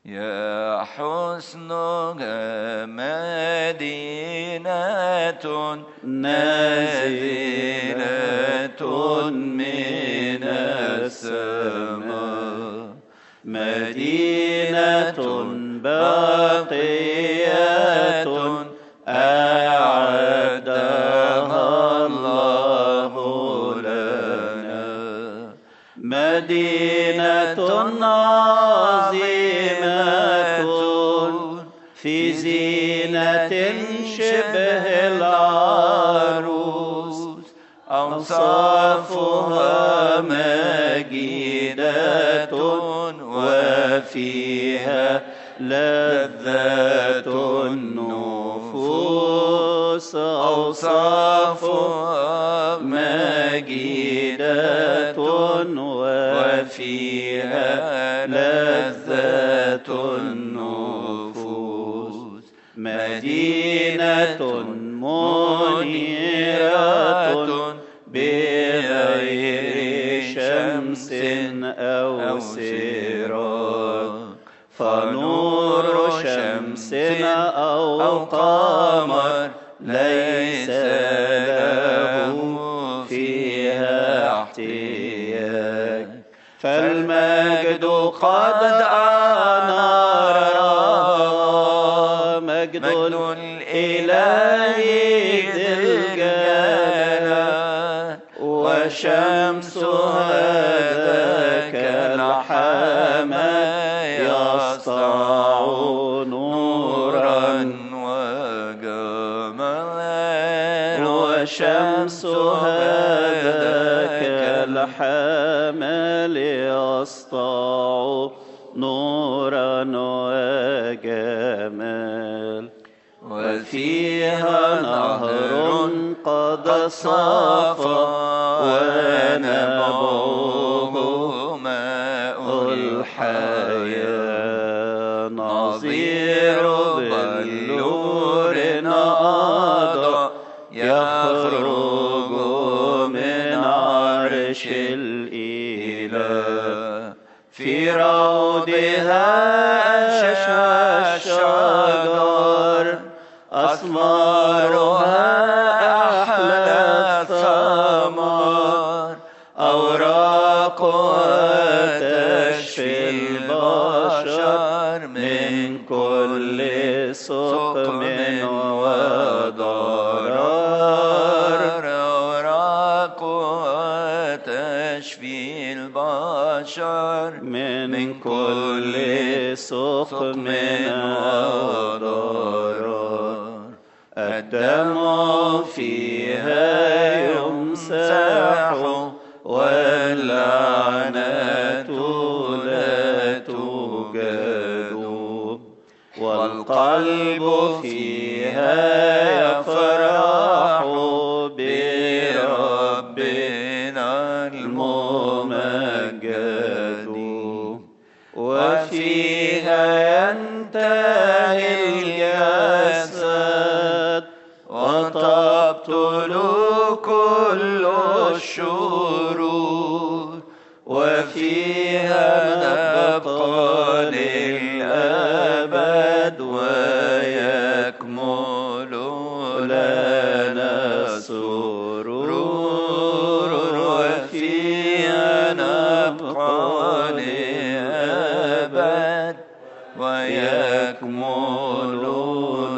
يا حسنها مدينة نازلة من السماء، مدينة باقية أعدها الله لنا، مدينة عظيمة في زينة شبه العروس، أوصافها مجيدة وفيها لذة النفوس، أوصافها مجيدة وفيها لذة النفوس، مدينة منيرة بغير شمس أو سراج، فنور شمس أو قمر ليس له فيها احتياج، فالمجد قد أنار، مجد الإله ذي الجلال، وشمس هذاك الحمى يسطع نورا وجمالا، وشمس هذاك الحمى يسطع نورا وجمال، وفيها نهر قد صافى ونبعه ماء الحياة، نظير بلور أضاء يخرج من عرش الإله، في روضها الشجر أثمارها أحلى الثمار، أوراقها تشفي البشر من كل سقم وضرر، أوراقها تشفي البشر من كل سقم وضرر، الدم فيها يمسح واللعنة لا توجد، والقلب فيها يفرح بربنا الممجد، وفيها ينتهي الجسد وتبطل كل الشرور، وفيها نبقى للأبد ويكمل لنا السرور، وفيها نبقى للأبد ويكمل